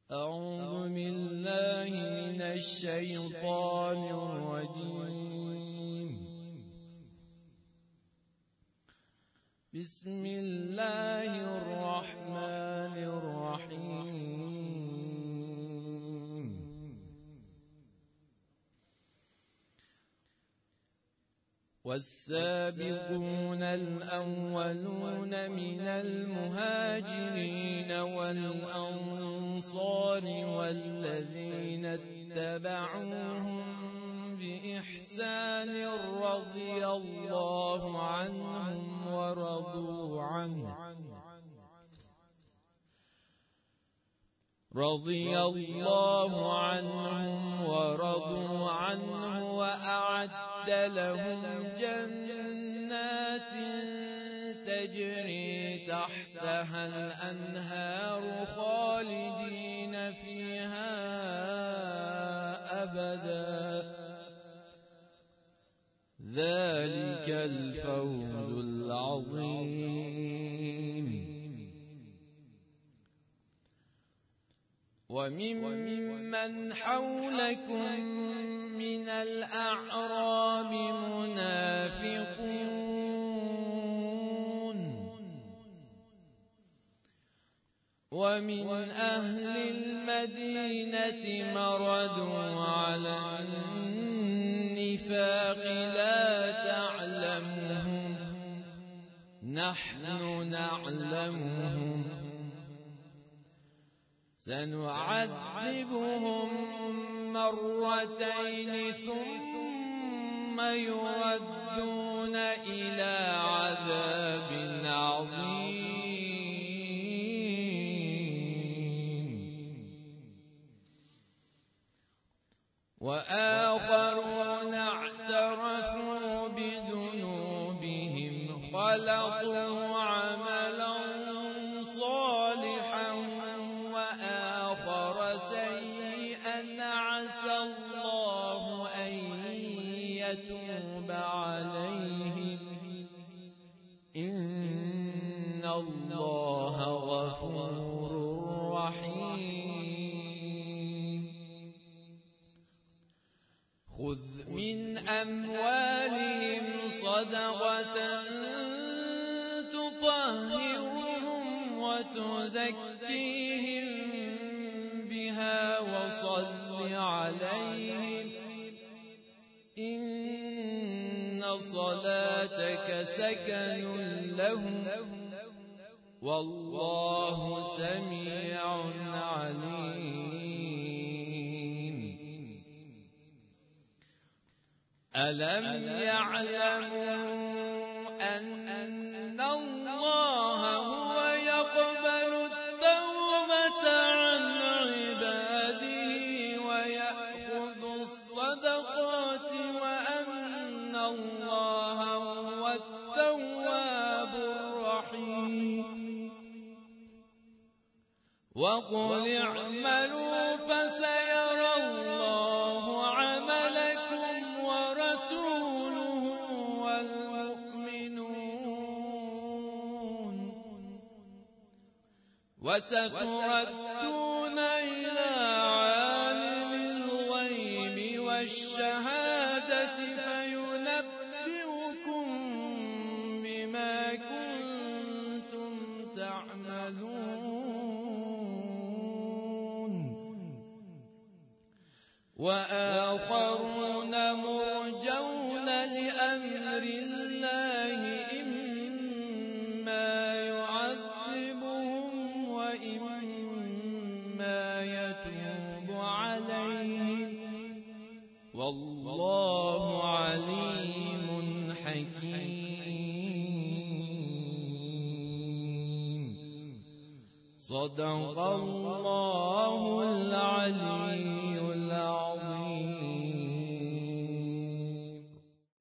أعوذ بالله من الشيطان الرجيم. بسم الله الرحمن الرحيم. والسابقون الأولون من المهاجرين والأنصار والذين اتبعوهم بإحسان رضي الله عنهم ورضوا عنه وأعد لهم جنات تجري تحتها الأنهار خالدين فيها أبدا. ذلك الفوز العظيم. وممن حولكم من الأعراب منافقون ومن أهل المدينة مردوا على النفاق لا تعلمهم نحن نعلمهم سنعذبهم مرتين ثم يردون إلى عذاب عظيم. وآخرون اعترفوا بذنوبهم خلطوا عملا صالحا وآخر سيئا عسى الله أن يتوب عليهم إن الله غفور رحيم. خذ من أموالهم صدقة تطهرهم وتزكيهم بها وصل عليهم إن صلاتك سكن لهم والله سميع عليم. ألم يعلموا أن الله هو يقبل التوبة عن عباده ويأخذ الصدقات وأن الله هو التواب الرحيم. وقل اعملوا فسيرى الله عملكم ورسوله والمؤمنون وستردون إلى عالم الغيب والشهادة فينبئكم بما كنتم تعملون. وآخرون مرجون لأمر الله إما يعذبهم وإما يتوب عليهم والله عليم حكيم. صدق الله العليم.